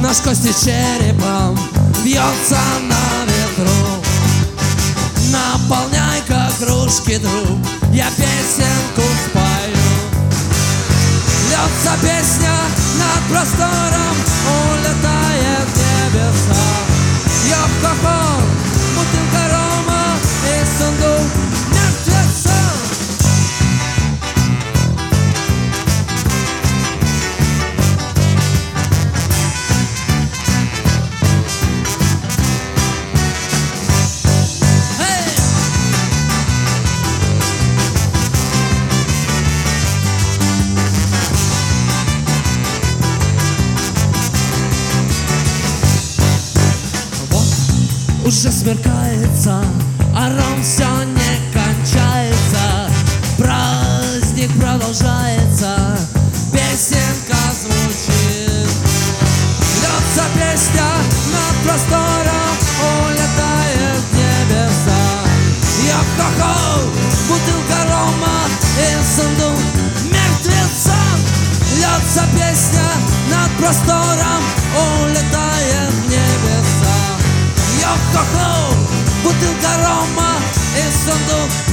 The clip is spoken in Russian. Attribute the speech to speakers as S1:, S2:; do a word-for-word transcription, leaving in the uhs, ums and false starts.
S1: Наш кости черепом вьется на ветру. Наполняй-ка кружки, друг, я песенку спою. Льется песня над простором, улетает в небеса. Йо-хо-хо, бутылка рома и сундук мертвеца. Уже смеркается, а ром все не кончается. Праздник продолжается, песенка звучит. Льется песня над простором, улетает в небеса. Йо-хо-хо, бутылка рома и сундук мертвеца. Льется песня над простором, улетает в небеса. Йо-хо-хо, бутылка рома и сундук